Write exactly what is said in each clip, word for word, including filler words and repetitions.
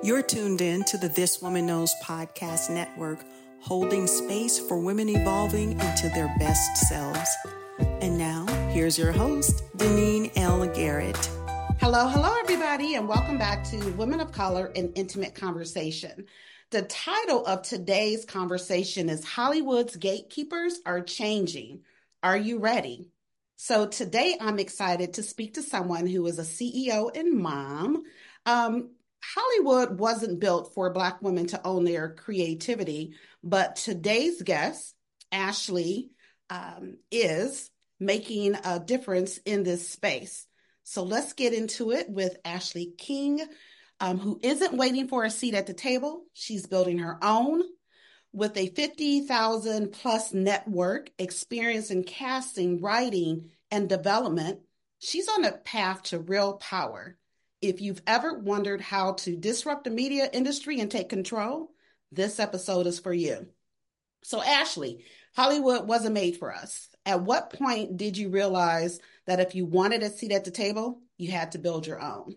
You're tuned in to the This Woman Knows podcast network, holding space for women evolving into their best selves. And now, here's your host, Deneen L. Garrett. Hello, hello, everybody, and welcome back to Women of Color in Intimate Conversation. The title of today's conversation is Hollywood's Gatekeepers Are Changing. Are you ready? So today I'm excited to speak to someone who is a C E O and mom. Um, Hollywood wasn't built for Black women to own their creativity, but today's guest, Ashley, um, is making a difference in this space. So let's get into it with Ashley King, um, who isn't waiting for a seat at the table. She's building her own. With a fifty thousand plus network, experience in casting, writing, and development, she's on a path to real power. If you've ever wondered how to disrupt the media industry and take control, this episode is for you. So Ashley, Hollywood wasn't made for us. At what point did you realize that if you wanted a seat at the table, you had to build your own?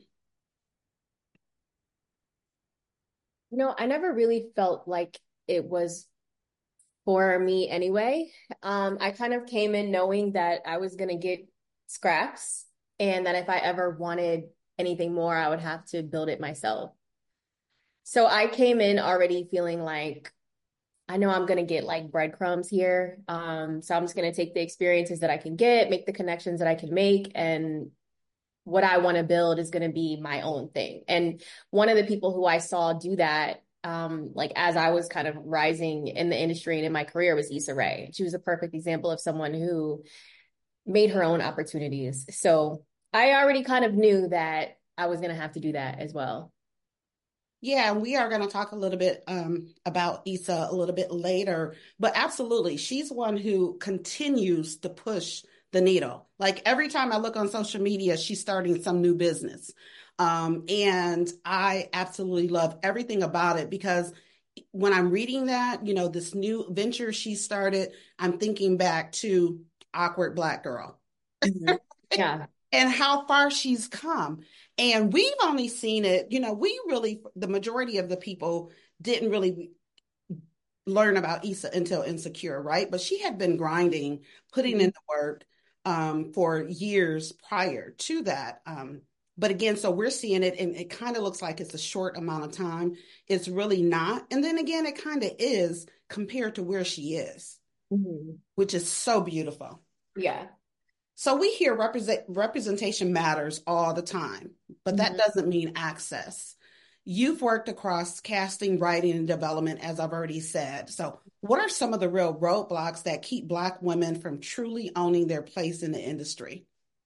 You know, I never really felt like it was for me anyway. Um, I kind of came in knowing that I was going to get scraps and that if I ever wanted anything more, I would have to build it myself. So I came in already feeling like, I know I'm going to get like breadcrumbs here. Um, so I'm just going to take the experiences that I can get, make the connections that I can make, and what I want to build is going to be my own thing. And one of the people who I saw do that, um, like as I was kind of rising in the industry and in my career, was Issa Rae. She was a perfect example of someone who made her own opportunities. So I already kind of knew that I was going to have to do that as well. Yeah, and we are going to talk a little bit um, about Issa a little bit later, but absolutely, she's one who continues to push the needle. Like every time I look on social media, she's starting some new business. Um, and I absolutely love everything about it because when I'm reading that, you know, this new venture she started, I'm thinking back to Awkward Black Girl. Mm-hmm. Yeah. And how far she's come. And we've only seen it, you know, we really, the majority of the people didn't really learn about Issa until Insecure, right? But she had been grinding, putting mm-hmm. in the work um, for years prior to that. Um, but again, so we're seeing it and it kind of looks like it's a short amount of time. It's really not. And then again, it kind of is compared to where she is, mm-hmm. which is so beautiful. Yeah. So we hear represent, representation matters all the time, but that mm-hmm. doesn't mean access. You've worked across casting, writing, and development, as I've already said. So what are some of the real roadblocks that keep Black women from truly owning their place in the industry?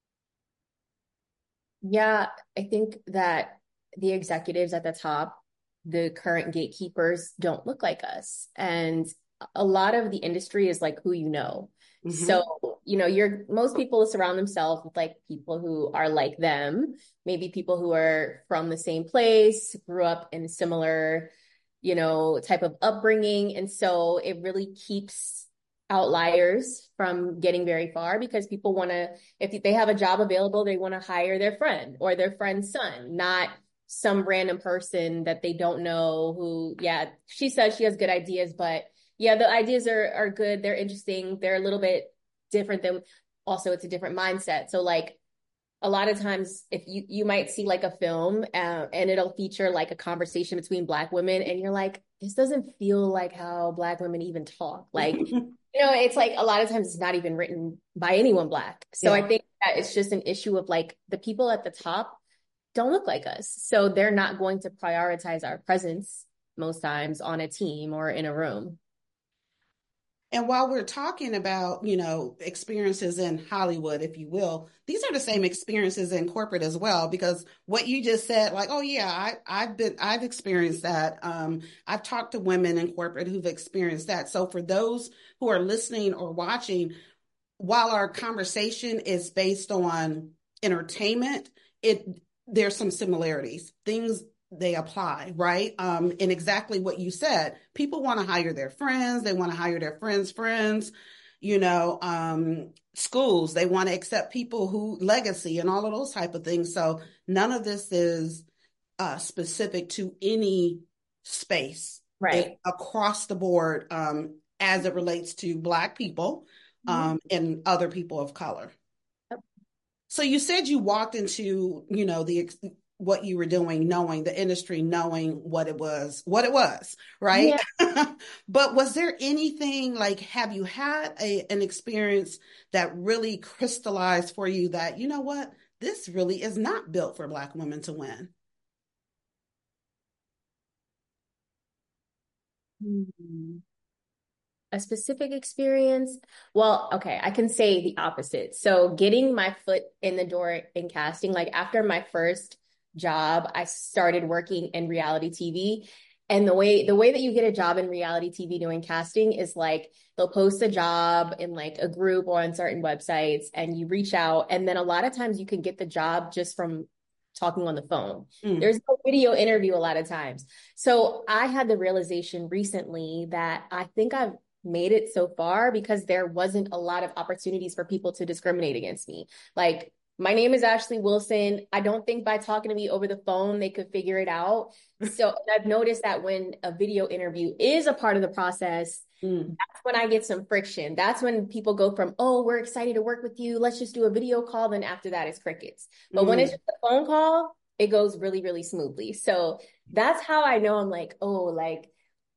Yeah, I think that the executives at the top, the current gatekeepers, don't look like us. And a lot of the industry is like who you know. Mm-hmm. So, you know, you're most people surround themselves with like people who are like them, maybe people who are from the same place, grew up in similar, you know, type of upbringing. And so it really keeps outliers from getting very far because people want to, if they have a job available, they want to hire their friend or their friend's son, not some random person that they don't know who, yeah, she says she has good ideas, but yeah, the ideas are are good. They're interesting. They're a little bit different than, also it's a different mindset. So like a lot of times if you, you might see like a film uh, and it'll feature like a conversation between Black women and you're like, this doesn't feel like how Black women even talk. Like, you know, it's like a lot of times it's not even written by anyone Black. So yeah. I think that it's just an issue of like the people at the top don't look like us. So they're not going to prioritize our presence most times on a team or in a room. And while we're talking about, you know, experiences in Hollywood, if you will, these are the same experiences in corporate as well, because what you just said, like, oh, yeah, I, I've been I've experienced that. Um, I've talked to women in corporate who've experienced that. So for those who are listening or watching, while our conversation is based on entertainment, it there's some similarities, things they apply, right? Um, and exactly what you said, people want to hire their friends. They want to hire their friends' friends, you know, um, schools, they want to accept people who legacy and all of those type of things. So none of this is uh, specific to any space. It's Right. across the board, um, as it relates to Black people, Mhm. um, and other people of color. Yep. So you said you walked into, you know, the what you were doing, knowing the industry, knowing what it was, what it was, right? Yeah. But was there anything like, have you had a, an experience that really crystallized for you that, you know what, this really is not built for Black women to win? Hmm. A specific experience? Well, okay, I can say the opposite. So getting my foot in the door in casting, like after my first job, I started working in reality T V. And the way the way that you get a job in reality T V doing casting is like they'll post a job in like a group or on certain websites and you reach out. And then a lot of times you can get the job just from talking on the phone. Mm. There's no video interview a lot of times. So I had the realization recently that I think I've made it so far because there wasn't a lot of opportunities for people to discriminate against me. Like, my name is Ashley Wilson. I don't think by talking to me over the phone, they could figure it out. So I've noticed that when a video interview is a part of the process, Mm. that's when I get some friction. That's when people go from, oh, we're excited to work with you. Let's just do a video call. Then after that, it's crickets. But Mm. when it's just a phone call, it goes really, really smoothly. So that's how I know I'm like, oh, like,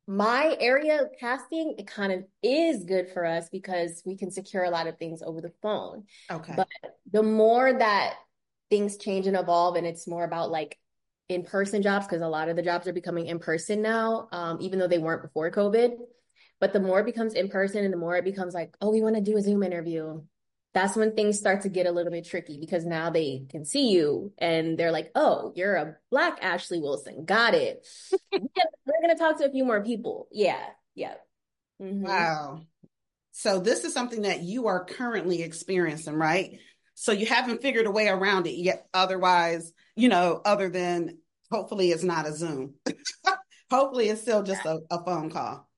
my area of casting, it kind of is good for us because we can secure a lot of things over the phone. Okay. But the more that things change and evolve, and it's more about like in-person jobs, because a lot of the jobs are becoming in person now, um, even though they weren't before COVID. But the more it becomes in person and the more it becomes like, oh, we want to do a Zoom interview, that's when things start to get a little bit tricky because now they can see you and they're like, oh, you're a Black Ashley Wilson. Got it. Yeah, we're going to talk to a few more people. Yeah. Yeah. Mm-hmm. Wow. So this is something that you are currently experiencing, right? So you haven't figured a way around it yet. Otherwise, you know, other than hopefully it's not a Zoom. Hopefully it's still just a, a phone call.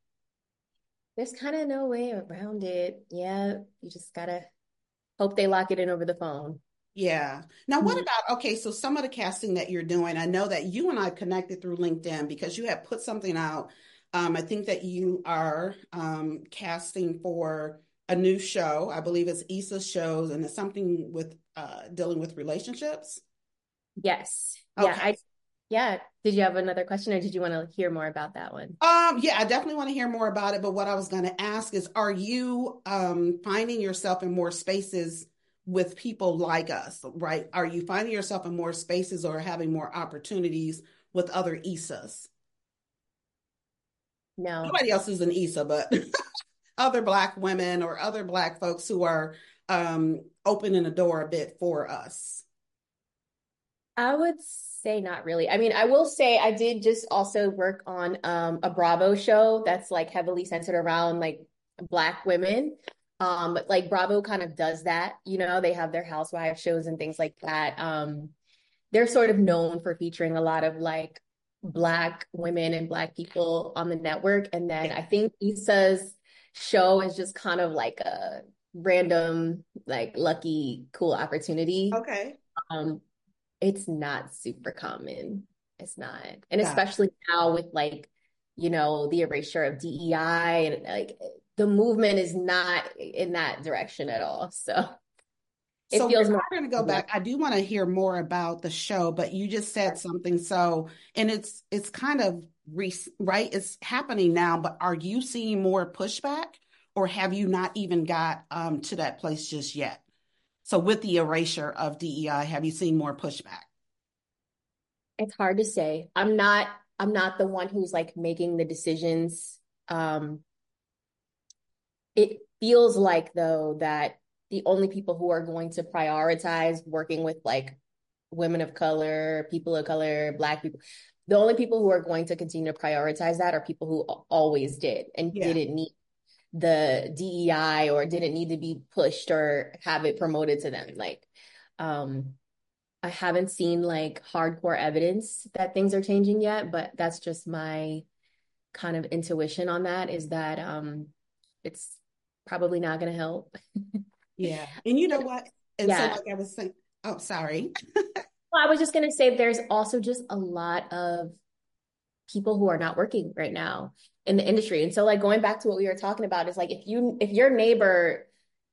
There's kind of no way around it. Yeah. You just got to hope they lock it in over the phone. Yeah. Now, what Mhm. about, okay, so some of the casting that you're doing, I know that you and I connected through LinkedIn because you have put something out. Um, I think that you are um, casting for a new show. I believe it's Issa's shows, and it's something with uh, dealing with relationships. Yes. Yeah. Okay. I, yeah. Did you have another question or did you want to hear more about that one? Um, yeah, I definitely want to hear more about it. But what I was going to ask is, are you um, finding yourself in more spaces with people like us, right? Are you finding yourself in more spaces or having more opportunities with other Issas? No. Nobody else is an Issa, but other Black women or other Black folks who are um, opening the door a bit for us. I would say not really. I mean, I will say I did just also work on um, a Bravo show that's like heavily centered around like Black women. Um, but like Bravo kind of does that, you know, they have their housewife shows and things like that. Um, they're sort of known for featuring a lot of like Black women and Black people on the network. And then I think Issa's show is just kind of like a random, like lucky, cool opportunity. Okay. Um, it's not super common. It's not. And Got it. especially now with like, you know, the erasure of D E I and like the movement is not in that direction at all. So it So feels we're more. going to go back. I do want to hear more about the show, but you just said something. So, and it's it's kind of re- right. It's happening now, but are you seeing more pushback, or have you not even got um, to that place just yet? So, with the erasure of D E I, have you seen more pushback? It's hard to say. I'm not. I'm not the one who's like making the decisions. Um, it feels like though that the only people who are going to prioritize working with like women of color, people of color, Black people, the only people who are going to continue to prioritize that are people who always did and Yeah. didn't need the D E I or didn't need to be pushed or have it promoted to them. Like, um, I haven't seen like hardcore evidence that things are changing yet, but that's just my kind of intuition on that is that um, it's probably not going to help. Yeah. And you know what? And so, Yeah. like I was saying, oh, sorry. Oh, I was just going to say there's also just a lot of people who are not working right now in the industry. And so like going back to what we were talking about is like if you if your neighbor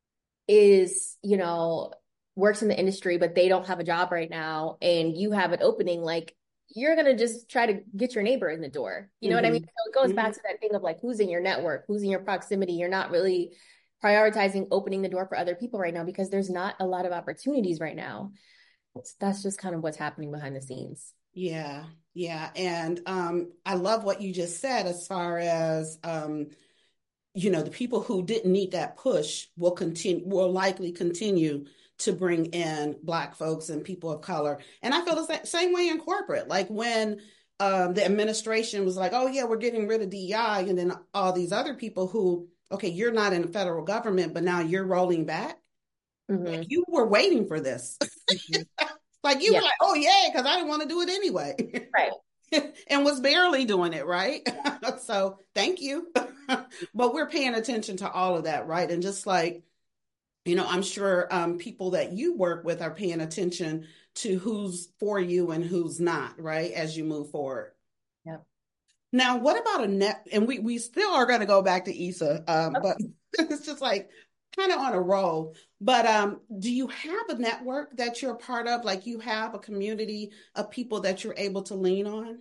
is, you know, works in the industry, but they don't have a job right now and you have an opening, like you're going to just try to get your neighbor in the door. You know mm-hmm. what I mean? So it goes mm-hmm. back to that thing of like, who's in your network, who's in your proximity. You're not really prioritizing opening the door for other people right now because there's not a lot of opportunities right now. So that's just kind of what's happening behind the scenes. Yeah. Yeah. And um, I love what you just said as far as, um, you know, the people who didn't need that push will continue, will likely continue to bring in Black folks and people of color. And I feel the same way in corporate. Like when um, the administration was like, oh, yeah, we're getting rid of D E I. And then all these other people who, okay, you're not in the federal government, but now you're rolling back. Mm-hmm. Like you were waiting for this. Mm-hmm. Like you yeah. were like, oh, yeah, because I didn't want to do it anyway. Right. And was barely doing it, right? So thank you. But we're paying attention to all of that, right? And just like, you know, I'm sure um, people that you work with are paying attention to who's for you and who's not, right? As you move forward. Yeah. Now, what about a net? And we, we still are going to go back to Issa, um, okay. but it's just like kind of on a roll. But um, do you have a network that you're a part of? Like you have a community of people that you're able to lean on?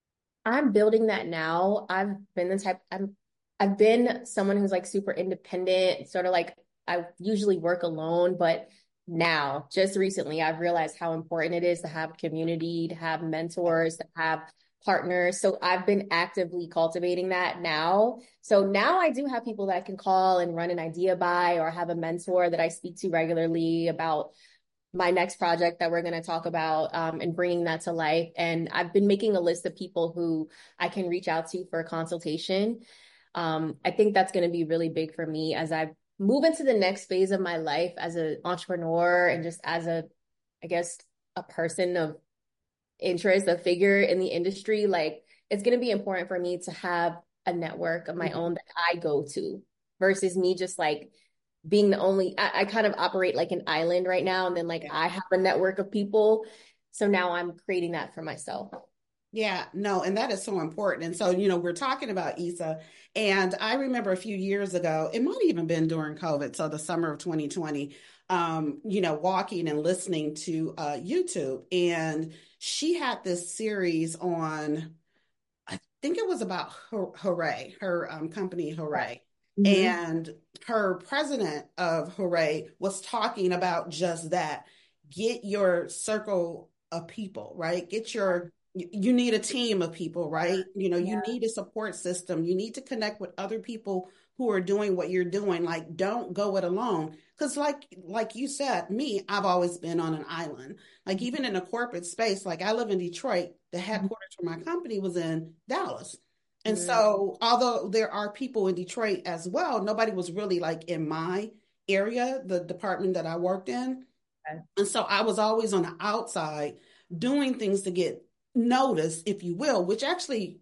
I'm building that now. I've been the type, I'm, I've been someone who's like super independent, sort of like I usually work alone, but now just recently I've realized how important it is to have community, to have mentors, to have partners. So I've been actively cultivating that now. So now I do have people that I can call and run an idea by, or have a mentor that I speak to regularly about my next project that we're going to talk about um, and bringing that to life. And I've been making a list of people who I can reach out to for a consultation. Um, I think that's going to be really big for me as I move into the next phase of my life as an entrepreneur and just as a, I guess, a person of interest, a figure in the industry. Like it's going to be important for me to have a network of my mm-hmm. own that I go to versus me just like being the only, I, I kind of operate like an island right now. And then like yeah. I have a network of people. So now I'm creating that for myself. Yeah, no, and that is so important. And so, you know, we're talking about Issa, and I remember a few years ago, it might have even been during COVID, so the summer of twenty twenty, um, you know, walking and listening to uh, YouTube, and she had this series on, I think it was about Hooray, her um, company Hooray. Mm-hmm. And her president of Hooray was talking about just that. Get your circle of people, right? Get your You need a team of people, right? You know, yeah. you need a support system. You need to connect with other people who are doing what you're doing. Like, don't go it alone. Because like, like you said, me, I've always been on an island. Like even in a corporate space, like I live in Detroit, the headquarters for my company was in Dallas. And mm-hmm. so although there are people in Detroit as well, nobody was really like in my area, the department that I worked in. Okay. And so I was always on the outside doing things to get notice, if you will, which actually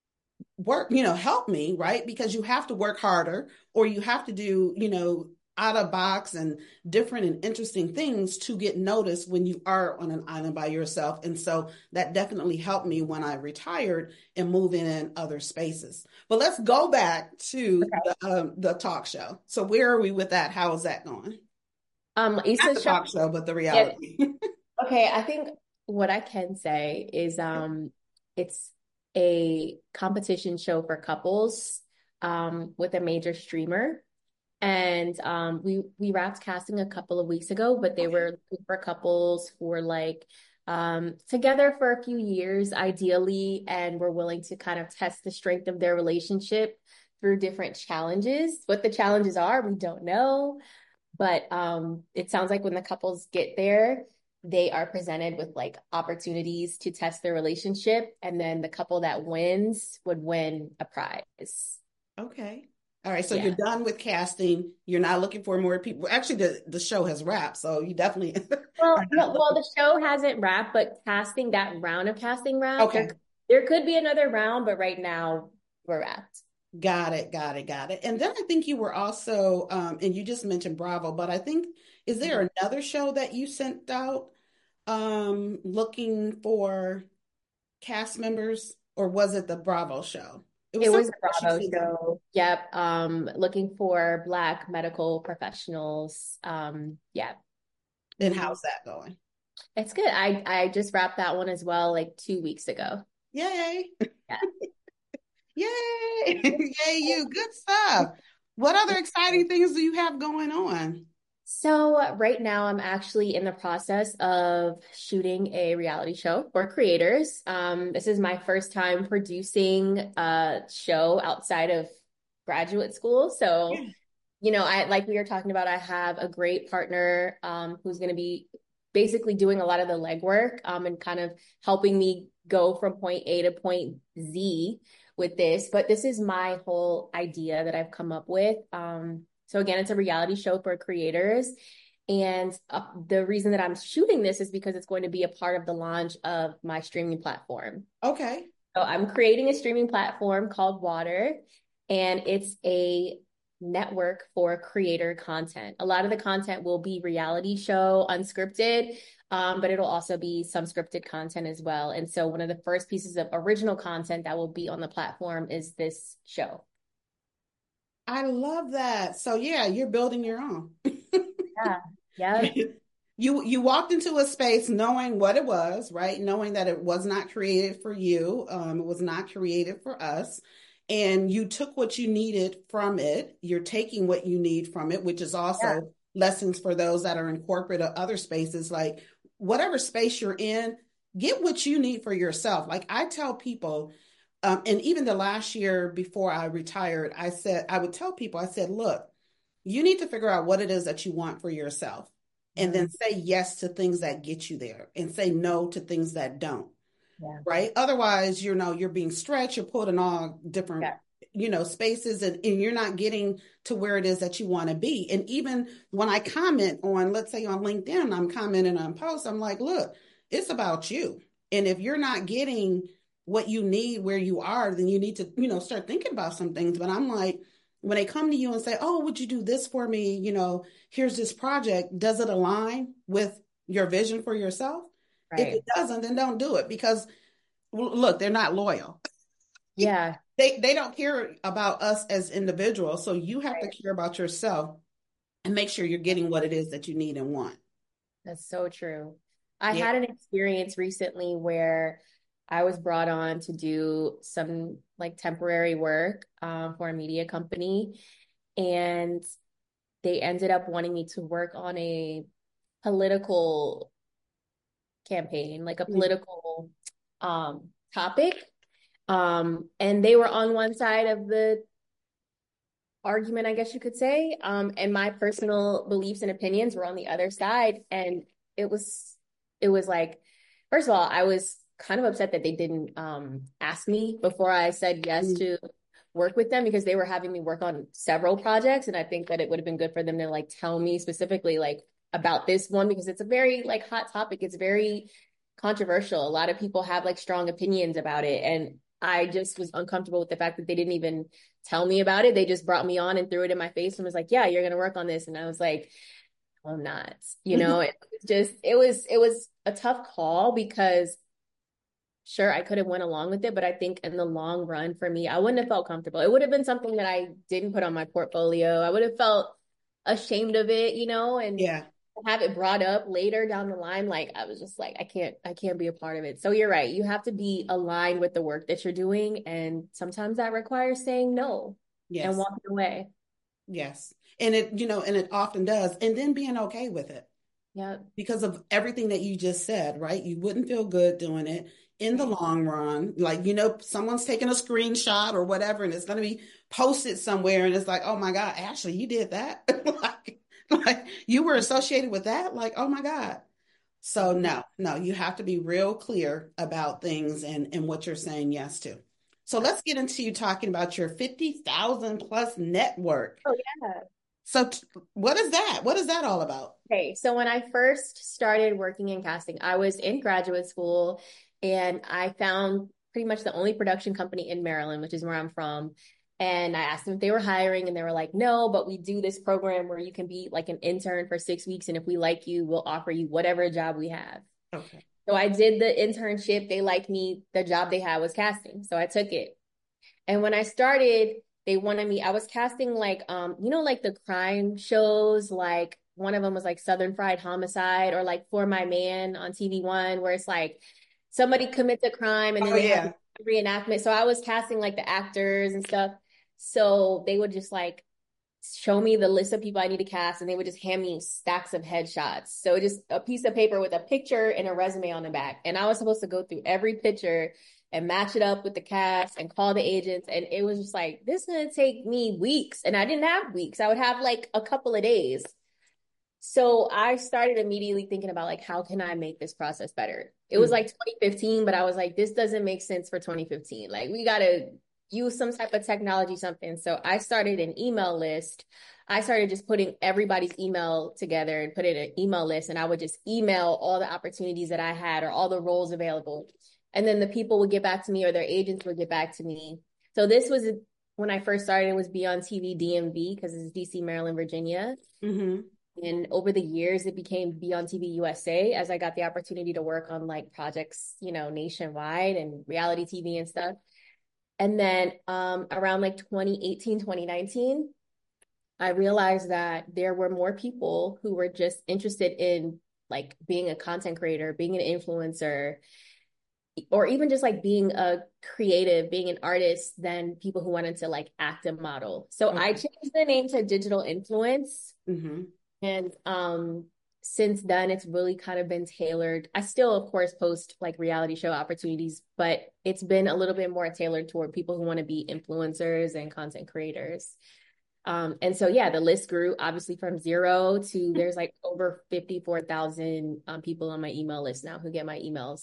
work, you know, help me, right? Because you have to work harder or you have to do, you know, out of box and different and interesting things to get noticed when you are on an island by yourself. And so that definitely helped me when I retired and moving in other spaces. But let's go back to okay. the, um, the talk show. So where are we with that? How is that going? Um, Not the talk show, but the reality. Yeah. Okay, I think what I can say is um, it's a competition show for couples um, with a major streamer. And um, we we wrapped casting a couple of weeks ago, but they okay. were looking for couples who were like um, together for a few years, ideally, and were willing to kind of test the strength of their relationship through different challenges. What the challenges are, we don't know. But um, it sounds like when the couples get there, they are presented with like opportunities to test their relationship. And then the couple that wins would win a prize. Okay. All right. So yeah. you're done with casting. You're not looking for more people. Actually, the, the show has wrapped. So you definitely. well, no, well, the show hasn't wrapped, but casting, that round of casting wrapped. Okay. There, there could be another round, but right now we're wrapped. Got it. Got it. Got it. And then I think you were also, um, and you just mentioned Bravo, but I think, is there mm-hmm. another show that you sent out um, looking for cast members, or was it the Bravo show? It was It was something a that you Bravo said. show. Yep. Um, looking for Black medical professionals. Um, yeah. And Mhm. how's that going? It's good. I I just wrapped that one as well, like two weeks ago. Yay. Yeah. Yay. Yay, you. Good stuff. What other exciting things do you have going on? So right now I'm actually in the process of shooting a reality show for creators. Um, this is my first time producing a show outside of graduate school. So, Yeah. you know, I like we were talking about, I have a great partner um, who's going to be basically doing a lot of the legwork um, and kind of helping me go from point A to point Z with this. But this is my whole idea that I've come up with. Um, so again, it's a reality show for creators. And uh, the reason that I'm shooting this is because it's going to be a part of the launch of my streaming platform. Okay. So I'm creating a streaming platform called Water, and it's a network for creator content. A lot of the content will be reality show, unscripted, um, but it'll also be some scripted content as well. And so one of the first pieces of original content that will be on the platform is this show. I love that. So yeah, you're building your own. Yeah. Yeah. You you walked into a space knowing what it was, right? Knowing that it was not created for you. Um, it was not created for us. And you took what you needed from it. You're taking what you need from it, which is Yeah. also lessons for those that are in corporate or other spaces. Like whatever space you're in, get what you need for yourself. Like I tell people, um, and even the last year before I retired, I said, I would tell people, I said, look, you need to figure out what it is that you want for yourself and then say yes to things that get you there and say no to things that don't. Yeah. Right. Otherwise, you know, you're being stretched, you're pulled in all different, Yeah. you know, spaces and, and you're not getting to where it is that you want to be. And even when I comment on, let's say on LinkedIn, I'm commenting on posts, I'm like, look, it's about you. And if you're not getting what you need where you are, then you need to, you know, start thinking about some things. But I'm like, when they come to you and say, oh, would you do this for me? You know, here's this project. Does it align with your vision for yourself? If Right. it doesn't, then don't do it because look, they're not loyal. Yeah. They they don't care about us as individuals. So you have Right. to care about yourself and make sure you're getting what it is that you need and want. That's so true. I Yeah. had an experience recently where I was brought on to do some like temporary work um, for a media company, and they ended up wanting me to work on a political campaign, like a political um, topic. Um, and they were on one side of the argument, I guess you could say. Um, and my personal beliefs and opinions were on the other side. And it was, it was like, first of all, I was kind of upset that they didn't um ask me before I said yes Mm. to work with them because they were having me work on several projects. And I think that it would have been good for them to like tell me specifically like about this one because it's a very like hot topic. It's very controversial. A lot of people have like strong opinions about it. And I just was uncomfortable with the fact that they didn't even tell me about it. They just brought me on and threw it in my face and was like, yeah, you're going to work on this. And I was like, I'm not, you know, it was just, it was, it was a tough call because sure, I could have went along with it, but I think in the long run for me, I wouldn't have felt comfortable. It would have been something that I didn't put on my portfolio. I would have felt ashamed of it, you know, and Yeah. have it brought up later down the line. Like I was just like, I can't, I can't be a part of it. So you're right. You have to be aligned with the work that you're doing. And sometimes that requires saying no and Yes. walking away. Yes. And it, you know, and it often does. And then being okay with it. Yeah. Because of everything that you just said, right? You wouldn't feel good doing it in the long run. Like, you know, someone's taking a screenshot or whatever, and it's going to be posted somewhere. And it's like, oh my God, Ashley, you did that. like, like you were associated with that. Like, oh my God. So no, no, you have to be real clear about things and, and what you're saying yes to. So let's get into you talking about your fifty thousand plus network. Oh, yeah. So t- what is that? What is that all about? Okay, so when I first started working in casting, I was in graduate school and I found pretty much the only production company in Maryland, which is where I'm from. And I asked them if they were hiring, and they were like, no, but we do this program where you can be like an intern for six weeks. And if we like you, we'll offer you whatever job we have. Okay. So I did the internship. They liked me. The job they had was casting. So I took it. And when I started, they wanted me, I was casting like, um, you know, like the crime shows, like one of them was like Southern Fried Homicide or like For My Man on T V One, where it's like somebody commits a crime and then Oh, they have yeah. a reenactment. So I was casting like the actors and stuff. So they would just like show me the list of people I need to cast, and they would just hand me stacks of headshots. So just a piece of paper with a picture and a resume on the back. And I was supposed to go through every picture and match it up with the cast and call the agents. And it was just like, this is going to take me weeks. And I didn't have weeks. I would have like a couple of days. So I started immediately thinking about like, how can I make this process better? It was like twenty fifteen, but I was like, this doesn't make sense for twenty fifteen. Like we got to use some type of technology, something. So I started an email list. I started just putting everybody's email together and put it in an email list. And I would just email all the opportunities that I had or all the roles available. And then the people would get back to me or their agents would get back to me. So this was when I first started, it was Beyond T V D M V because it's D C, Maryland, Virginia. Mm-hmm. And over the years, it became Beyond T V U S A as I got the opportunity to work on like projects, you know, nationwide and reality T V and stuff. And then um, around like twenty eighteen, twenty nineteen, I realized that there were more people who were just interested in like being a content creator, being an influencer, or even just like being a creative, being an artist than people who wanted to like act and model. So Okay. I changed the name to Digital Influence. Mm-hmm. And um, since then, it's really kind of been tailored. I still, of course, post like reality show opportunities, but it's been a little bit more tailored toward people who want to be influencers and content creators. Um, and so, yeah, the list grew obviously from zero to there's like over fifty-four thousand um, people on my email list now who get my emails.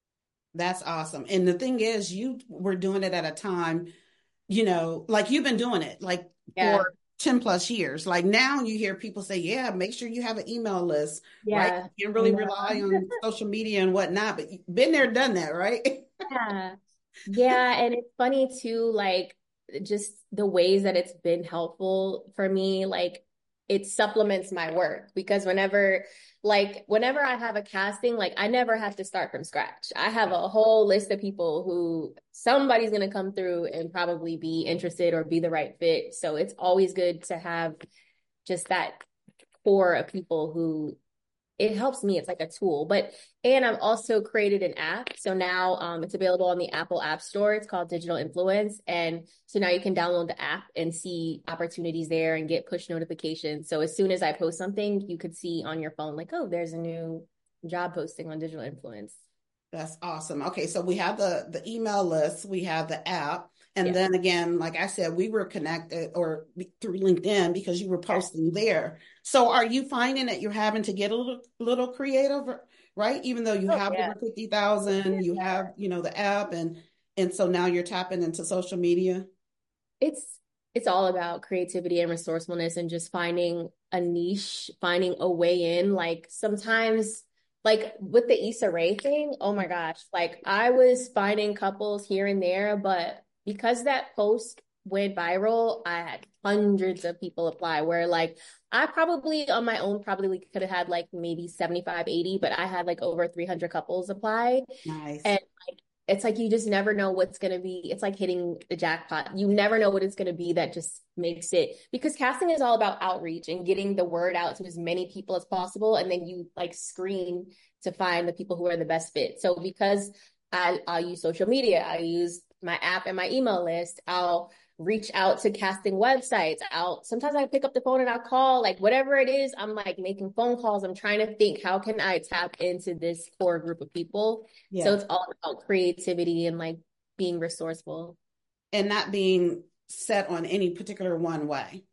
That's awesome. And the thing is, you were doing it at a time, you know, like you've been doing it like Yeah. for ten plus years. Like now you hear people say, yeah, make sure you have an email list, Yeah. right? You can really rely on social media and whatnot, but you've been there, done that, right? Yeah. Yeah. And it's funny too, like just the ways that it's been helpful for me, like it supplements my work because whenever, like, whenever I have a casting, like I never have to start from scratch. I have a whole list of people who somebody's going to come through and probably be interested or be the right fit. So it's always good to have just that core of people who it helps me. It's like a tool, but, and I've also created an app. So now um, it's available on the Apple App Store. It's called Digital Influence. And so now you can download the app and see opportunities there and get push notifications. So as soon as I post something, you could see on your phone, like, oh, there's a new job posting on Digital Influence. That's awesome. Okay, so we have the the email list, we have the app, and Yeah. then again, like I said, we were connected or through LinkedIn because you were posting there. So are you finding that you're having to get a little little creative, right? Even though you Oh, have yeah. over fifty thousand, you have, you know, the app and and so now you're tapping into social media. It's it's all about creativity and resourcefulness and just finding a niche, finding a way in. Like sometimes, like with the Issa Rae thing, oh my gosh, like I was finding couples here and there, but because that post went viral, I had hundreds of people apply where like I probably on my own probably could have had like maybe seventy-five, eighty, but I had like over three hundred couples apply. Nice. And like it's like you just never know what's going to be. It's like hitting the jackpot. You never know what it's going to be that just makes it, because casting is all about outreach and getting the word out to as many people as possible. And then you like screen to find the people who are the best fit. So because I, I'll use social media, I use my app and my email list, I'll reach out to casting websites. I'll sometimes I pick up the phone and I'll call, like whatever it is, I'm like making phone calls. I'm trying to think, how can I tap into this core group of people? Yeah. So it's all about creativity and like being resourceful. And not being set on any particular one way.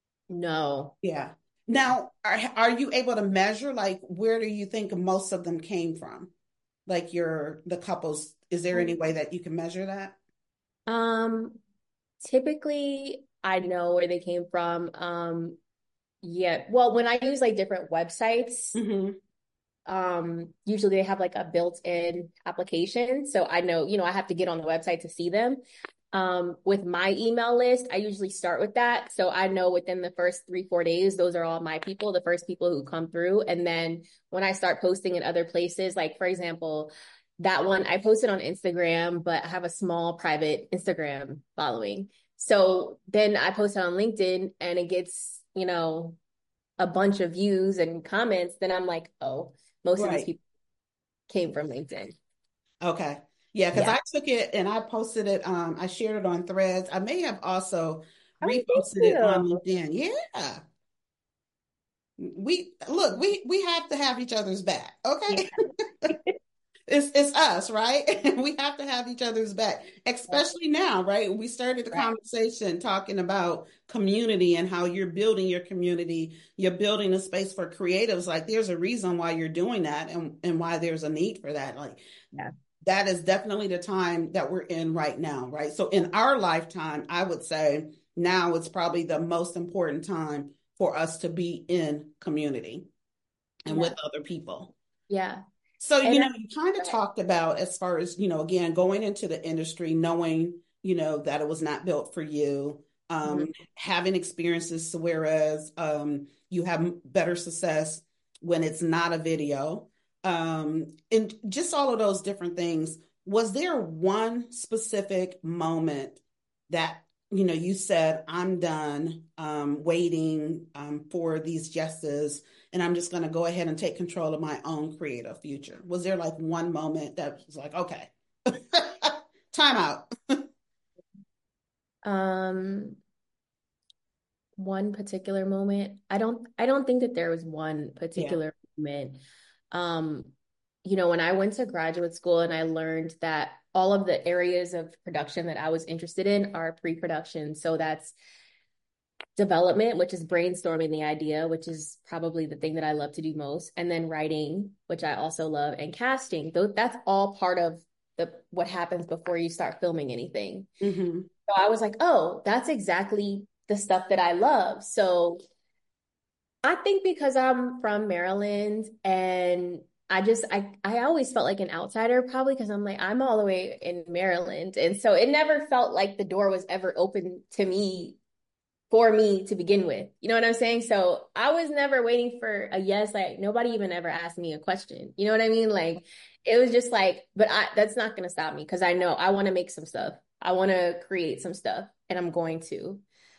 No. Yeah. Now, are, are you able to measure, like, where do you think most of them came from? Like your, the couples, is there any way that you can measure that? Um, typically I know where they came from. Um, yeah. Well, when I use like different websites, Mm-hmm. um, usually they have like a built-in application. So I know, you know, I have to get on the website to see them. Um, with my email list, I usually start with that. So I know within the first three, four days, those are all my people, the first people who come through. And then when I start posting in other places, like for example, that one I posted on Instagram, but I have a small private Instagram following. So then I post it on LinkedIn and it gets, you know, a bunch of views and comments. Then I'm like, oh, most of these Right. people came from LinkedIn. Okay. Yeah, because Yeah. I took it and I posted it. Um, I shared it on Threads. I may have also Oh, thank reposted it on you. LinkedIn. Yeah. We look, we we have to have each other's back. Yeah. Okay. It's it's us, right? We have to have each other's back, especially now, right? We started the Right. conversation talking about community and how you're building your community. You're building a space for creatives. Like there's a reason why you're doing that and, and why there's a need for that. Like Yeah. that is definitely the time that we're in right now, right? So in our lifetime, I would say now it's probably the most important time for us to be in community and Yeah. with other people. Yeah. So, And you know, I, you kind of talked about as far as, you know, again, going into the industry, knowing, you know, that it was not built for you, mhm. um, having experiences, whereas um, you have better success when it's not a video, um, and just all of those different things. Was there one specific moment that, you know, you said, I'm done um, waiting um, for these yeses, and I'm just going to go ahead and take control of my own creative future? Was there like one moment that was like, okay, time out? Um, one particular moment. I don't I don't think that there was one Yeah. particular moment. Um, you know, when I went to graduate school and I learned that all of the areas of production that I was interested in are pre-production. So that's development, which is brainstorming the idea, which is probably the thing that I love to do most, and then writing, which I also love, and casting. Though that's all part of the what happens before you start filming anything. Mm-hmm. So I was like, oh, that's exactly the stuff that I love. So I think because I'm from Maryland and I just I I always felt like an outsider, probably because I'm like I'm all the way in Maryland. And so it never felt like the door was ever open to me for me to begin with. You know what I'm saying? So I was never waiting for a yes. Like nobody even ever asked me a question. You know what I mean? Like it was just like, but I that's not gonna stop me because I know I want to make some stuff. I want to create some stuff and I'm going to.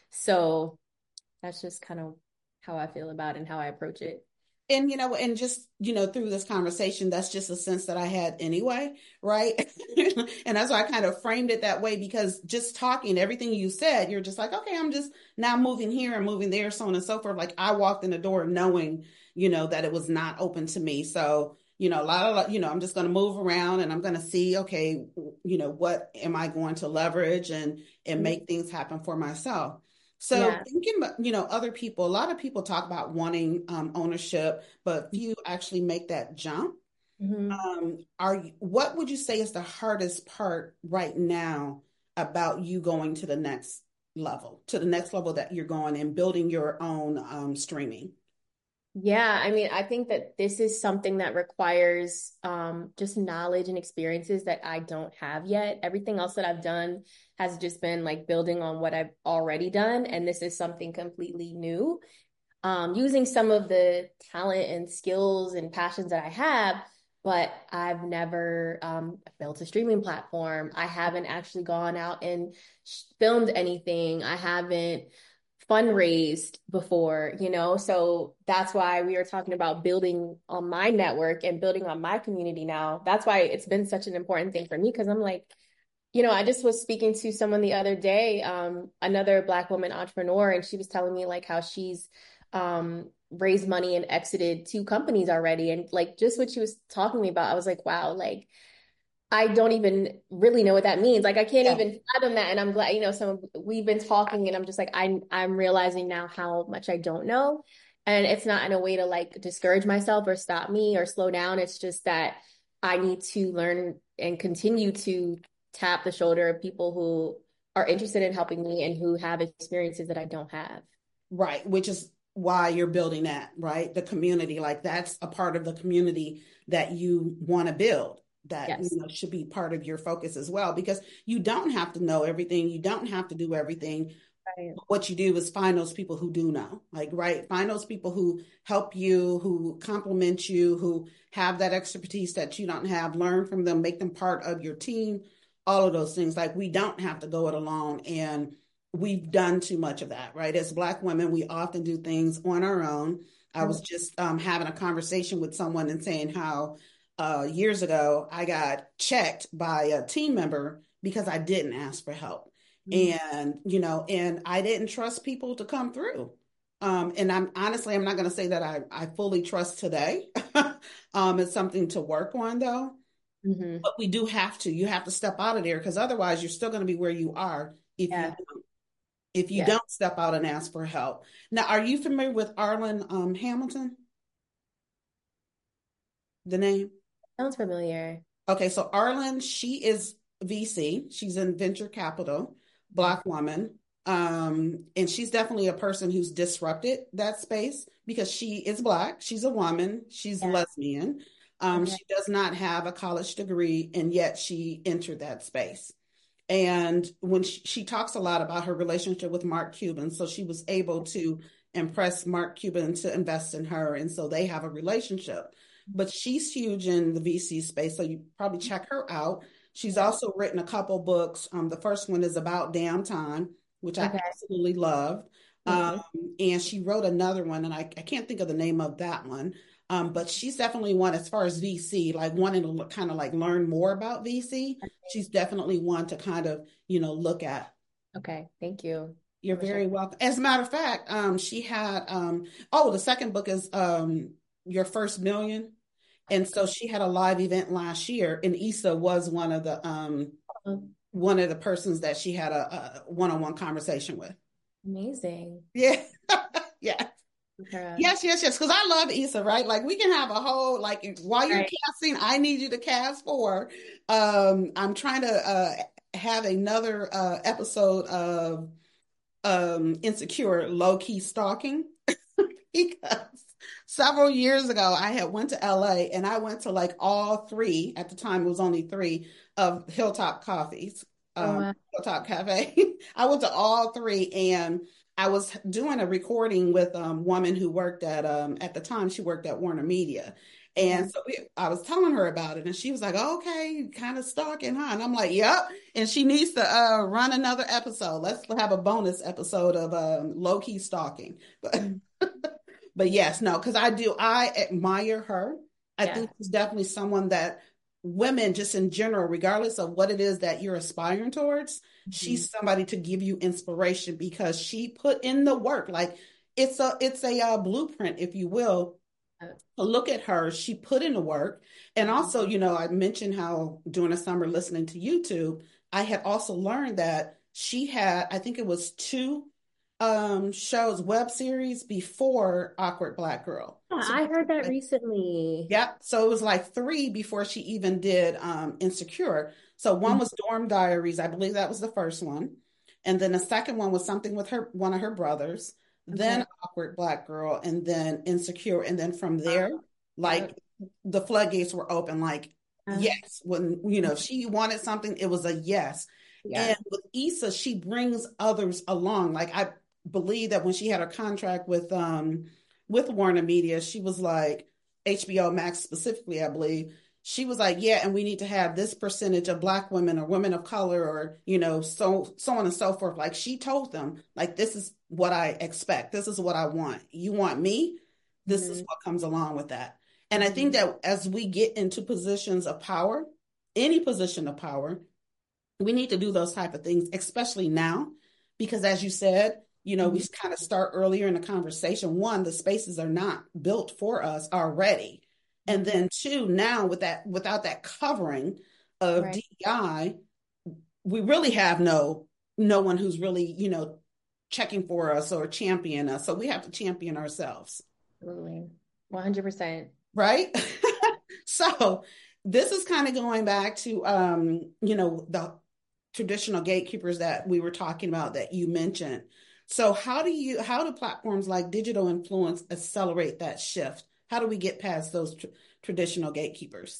So that's just kind of how I feel about it and how I approach it. And, you know, and just, you know, through this conversation, that's just a sense that I had anyway, right? And that's why I kind of framed it that way, because just talking, everything you said, you're just like, okay, I'm just now moving here and moving there, so on and so forth. Like I walked in the door knowing, you know, that it was not open to me. So, you know, a lot of, you know, I'm just going to move around and I'm going to see, okay, you know, what am I going to leverage and, and make things happen for myself. So Yeah. thinking about, you know, other people, a lot of people talk about wanting um, ownership, but few actually make that jump. Mhm. Um, are you, what would you say is the hardest part right now about you going to the next level, to the next level that you're going and building your own um, streaming? Yeah, I mean, I think that this is something that requires um, just knowledge and experiences that I don't have yet. Everything else that I've done has just been like building on what I've already done, and this is something completely new. Um, using some of the talent and skills and passions that I have, but I've never um, built a streaming platform. I haven't actually gone out and sh- filmed anything. I haven't fundraised before, you know? So that's why we are talking about building on my network and building on my community now. That's why it's been such an important thing for me because I'm like, you know, I just was speaking to someone the other day, um, another Black woman entrepreneur, and she was telling me like how she's um, raised money and exited two companies already. And like just what she was talking to me about, I was like, wow, like I don't even really know what that means. Like I can't Yeah. even fathom that. And I'm glad, you know, so we've been talking and I'm just like, I'm I'm realizing now how much I don't know. And it's not in a way to like discourage myself or stop me or slow down. It's just that I need to learn and continue to tap the shoulder of people who are interested in helping me and who have experiences that I don't have. Right, which is why you're building that, right? The community, like that's a part of the community that you want to build. that, you Yes. know, should be part of your focus as well, because you don't have to know everything. You don't have to do everything. Right. What you do is find those people who do know, like, right. Find those people who help you, who compliment you, who have that expertise that you don't have, learn from them, make them part of your team, all of those things. Like, we don't have to go it alone. And we've done too much of that, right? As Black women, we often do things on our own. I was just um, having a conversation with someone and saying how uh, years ago I got checked by a team member because I didn't ask for help. And, you know, and I didn't trust people to come through. Um, and I'm honestly, I'm not going to say that I, I fully trust today. um, it's something to work on, though. Mm-hmm. But we do have to. You have to step out of there, because otherwise you're still going to be where you are if Yeah. you don't, if you Yeah. don't step out and ask for help. Now, are you familiar with Arlan um, Hamilton? The name? Sounds familiar. Okay, so Arlan, she is V C. She's in venture capital, Black woman. Um, and she's definitely a person who's disrupted that space because she is Black. She's a woman. She's Yeah. lesbian. Um, Okay. She does not have a college degree, and yet she entered that space. And when she, she talks a lot about her relationship with Mark Cuban, so she was able to impress Mark Cuban to invest in her, and so they have a relationship. But she's huge in the V C space, so you probably check her out. She's also written a couple books. Um, the first one is about Damn Time, which I Okay. absolutely loved. Mm-hmm. Um, and she wrote another one, and I, I can't think of the name of that one. Um, but she's definitely one, as far as V C, like wanting to kind of like learn more about V C. She's definitely one to kind of, you know, look at. Okay. Thank you. You're For sure. very welcome. As a matter of fact, um, she had, um, oh, the second book is um, Your First Million. And so she had a live event last year, and Issa was one of the um, Um, one of the persons that she had a, a one-on-one conversation with. Amazing. Yeah, yeah. Okay. Yes, yes, yes. Because I love Issa, right? Like, we can have a whole, like, while you're Right. casting, I need you to cast for. Um, I'm trying to uh, have another uh, episode of um, Insecure, Low Key Stalking, because several years ago I had went to L A, and I went to like all three, at the time it was only three, of Hilltop Coffees, Oh, um, wow. Hilltop Cafe. I went to all three, and I was doing a recording with a um, woman who worked at, um, at the time she worked at Warner Media. And so we, I was telling her about it, and she was like, oh, okay, kind of stalking, huh? And I'm like, yep. And she needs to uh, run another episode. Let's have a bonus episode of um, low key stalking. But, but yes, no, because I do, I admire her. I Yeah. think she's definitely someone that women, just in general, regardless of what it is that you're aspiring towards, Mm-hmm. she's somebody to give you inspiration, because she put in the work. Like, it's a it's a uh, blueprint, if you will. Look at her. She put in the work. And also, you know, I mentioned how during the summer listening to YouTube, I had also learned that she had, I think it was two um shows, web series before Awkward Black Girl. Yeah, So, I heard that recently. yeah, so it was like three before she even did um Insecure. So one was Dorm Diaries, I believe that was the first one. And then the second one was something with her, one of her brothers, then Okay. Awkward Black Girl, and then Insecure. And then from there, Wow. like, the floodgates were open. Like, Uh, yes, when, you know, she wanted something, it was a yes. yeah. And with Issa, she brings others along. Like, I believe that when she had her contract with um with Warner Media, she was like, H B O Max specifically, I believe, she was like, yeah, and we need to have this percentage of Black women or women of color, or, you know, so so on and so forth. Like, she told them, like, this is what I expect. This is what I want. You want me? This is Mm-hmm. what comes along with that. And I think that as we get into positions of power, any position of power, we need to do those type of things, especially now, because as you said, you know, we Mm-hmm. kind of start earlier in the conversation. One, the spaces are not built for us already. And then two, now with that, without that covering of Right. D E I, we really have no, no one who's really, you know, checking for us or champion us. So we have to champion ourselves. Absolutely. one hundred percent. Right? So this is kind of going back to, um, you know, the traditional gatekeepers that we were talking about that you mentioned. So how do you, how do platforms like digital influence accelerate that shift? How do we get past those tr- traditional gatekeepers?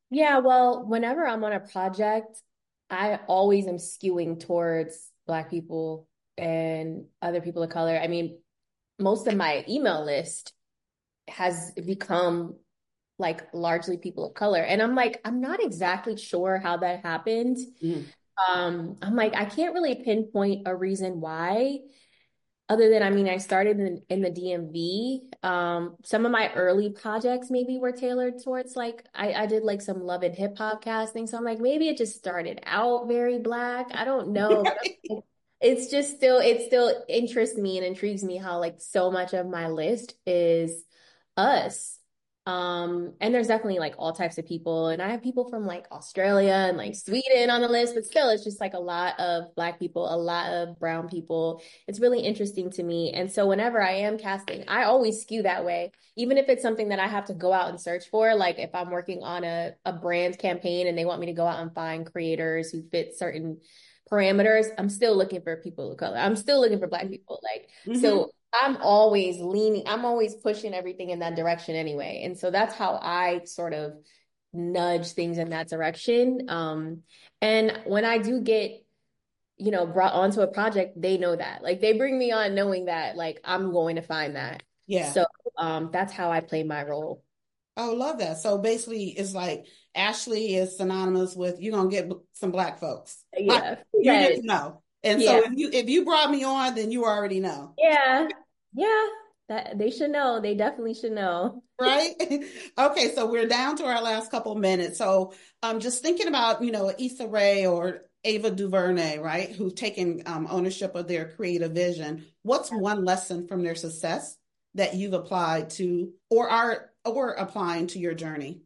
Yeah, well, whenever I'm on a project, I always am skewing towards Black people and other people of color. I mean, most of my email list has become like largely people of color. And I'm like, I'm not exactly sure how that happened. Mm. Um, I'm like, I can't really pinpoint a reason why, other than, I mean, I started in, in the D M V. Um, some of my early projects maybe were tailored towards like, I, I did like some love and hip hop casting. So I'm like, maybe it just started out very Black. I don't know. But like, it's just still, it still interests me and intrigues me how like so much of my list is us. Um, and there's definitely like all types of people. And I have people from like Australia and like Sweden on the list, but still it's just like a lot of Black people, a lot of brown people. It's really interesting to me. And so whenever I am casting, I always skew that way, even if it's something that I have to go out and search for. Like if I'm working on a, a brand campaign and they want me to go out and find creators who fit certain parameters, I'm still looking for people of color. I'm still looking for Black people. Like, mm-hmm. So I'm always leaning, I'm always pushing everything in that direction anyway. And so that's how I sort of nudge things in that direction. Um, and when I do get, you know, brought onto a project, they know that. Like they bring me on knowing that like I'm going to find that. Yeah. So um, that's how I play my role. Oh, love that. So basically it's like Ashley is synonymous with you're gonna get some Black folks. Yeah. Like, you yes. just know. And yeah. so if you if you brought me on, then you already know. Yeah. Yeah. That they should know. They definitely should know. Right? Okay, so we're down to our last couple minutes. So I'm um, just thinking about, you know, Issa Rae or Ava DuVernay, right? Who've taken um, ownership of their creative vision. What's one lesson from their success that you've applied to or are or applying to your journey?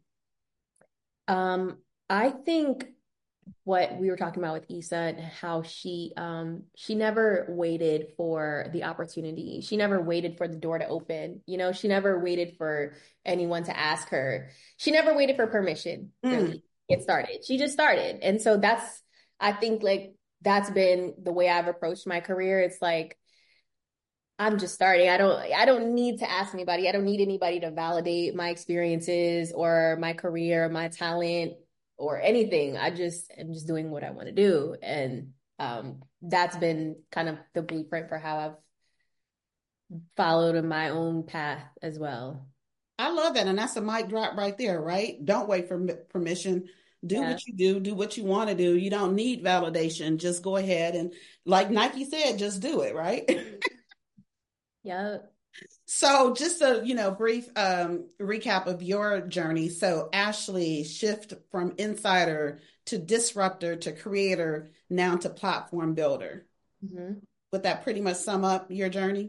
Um, I think what we were talking about with Issa and how she um she never waited for the opportunity. She never waited for the door to open. You know, she never waited for anyone to ask her. She never waited for permission really mm. get started. She just started. And so that's I think like that's been the way I've approached my career. It's like I'm just starting. I don't I don't need to ask anybody. I don't need anybody to validate my experiences or my career, my talent, or anything. I just am just doing what I want to do. And um, that's been kind of the blueprint for how I've followed in my own path as well. I love that. And that's a mic drop right there, right? Don't wait for permission. Do yeah. what you do, do what you want to do. You don't need validation. Just go ahead. And like Nike said, just do it, right? Yeah. So just a, you know, brief um, recap of your journey. So Ashley, shift from insider to disruptor to creator, now to platform builder. Mm-hmm. Would that pretty much sum up your journey?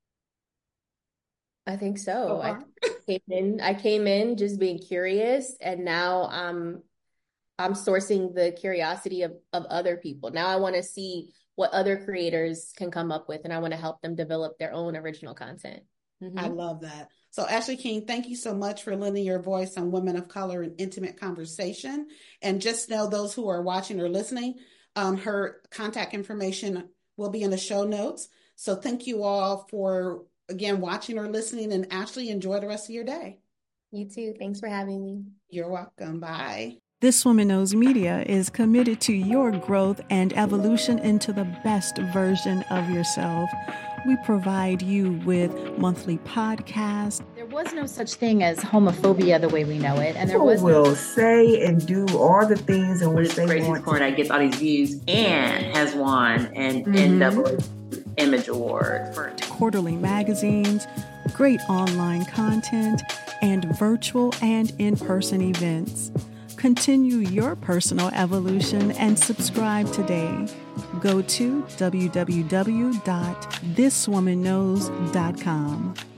I think so. I came in, I came in just being curious, and now I'm, I'm sourcing the curiosity of, of other people. Now I want to see what other creators can come up with, and I want to help them develop their own original content. Mm-hmm. I love that. So Ashley King, thank you so much for lending your voice on Women of Color and Intimate Conversation. And just know those who are watching or listening, um, her contact information will be in the show notes. So thank you all for, again, watching or listening. And Ashley, enjoy the rest of your day. You too. Thanks for having me. You're welcome. Bye. This Woman Knows Media is committed to your growth and evolution into the best version of yourself. We provide you with monthly podcasts. There was no such thing as homophobia the way we know it, and there People was will no... say and do all the things in which they crazy want to. That gets all these views and has won an mm-hmm. N double A Image Award for quarterly magazines, great online content, and virtual and in-person events. Continue your personal evolution and subscribe today. Go to w w w dot this woman knows dot com.